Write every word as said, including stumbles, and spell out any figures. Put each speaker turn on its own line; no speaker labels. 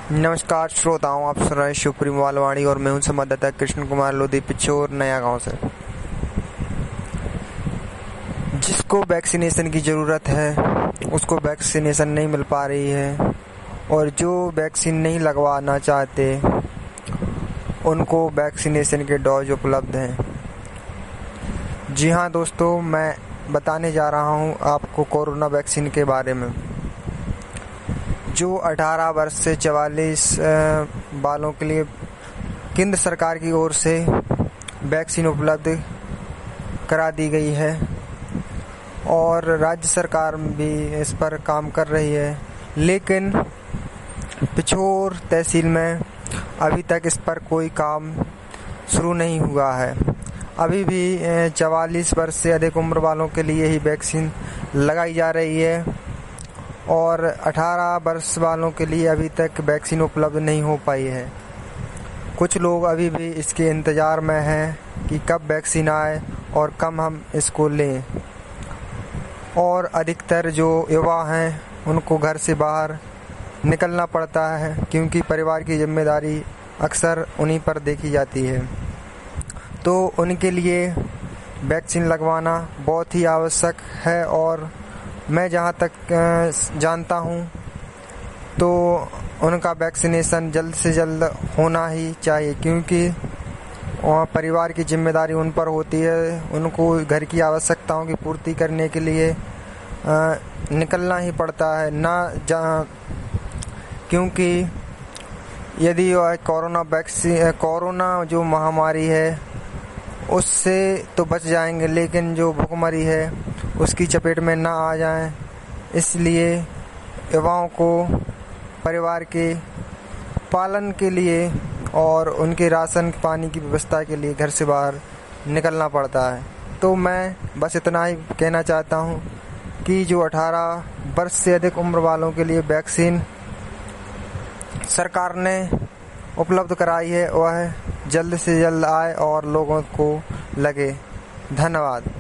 नमस्कार श्रोताओं, आप सुन रहे हैं शिवपुरी मोबाइल और मैं हूं संवाददाता कृष्ण कुमार लोधी, पिछोर नया गांव से। जिसको वैक्सीनेशन की ज़रूरत है उसको वैक्सीनेशन नहीं मिल पा रही है, और जो वैक्सीन नहीं लगवाना चाहते उनको वैक्सीनेशन के डोज उपलब्ध हैं। जी हाँ दोस्तों, मैं बताने जा रहा हूं आपको कोरोना वैक्सीन के बारे में। जो अठारह वर्ष से चवालीस वालों के लिए केंद्र सरकार की ओर से वैक्सीन उपलब्ध करा दी गई है, और राज्य सरकार भी इस पर काम कर रही है, लेकिन पिछोर तहसील में अभी तक इस पर कोई काम शुरू नहीं हुआ है। अभी भी चवालीस वर्ष से अधिक उम्र वालों के लिए ही वैक्सीन लगाई जा रही है, और अठारह वर्ष वालों के लिए अभी तक वैक्सीन उपलब्ध नहीं हो पाई है। कुछ लोग अभी भी इसके इंतज़ार में हैं कि कब वैक्सीन आए और कब हम इसको लें, और अधिकतर जो युवा हैं उनको घर से बाहर निकलना पड़ता है, क्योंकि परिवार की जिम्मेदारी अक्सर उन्हीं पर देखी जाती है। तो उनके लिए वैक्सीन लगवाना बहुत ही आवश्यक है, और मैं जहाँ तक जानता हूँ तो उनका वैक्सीनेशन जल्द से जल्द होना ही चाहिए, क्योंकि परिवार की जिम्मेदारी उन पर होती है। उनको घर की आवश्यकताओं की पूर्ति करने के लिए निकलना ही पड़ता है ना, जहाँ क्योंकि यदि कोरोना वैक्सीन कोरोना जो महामारी है उससे तो बच जाएंगे, लेकिन जो भुखमरी है उसकी चपेट में ना आ जाएं, इसलिए युवाओं को परिवार के पालन के लिए और उनके राशन पानी की व्यवस्था के लिए घर से बाहर निकलना पड़ता है। तो मैं बस इतना ही कहना चाहता हूँ कि जो अठारह वर्ष से अधिक उम्र वालों के लिए वैक्सीन सरकार ने उपलब्ध कराई है वह जल्द से जल्द आए और लोगों को लगे। धन्यवाद।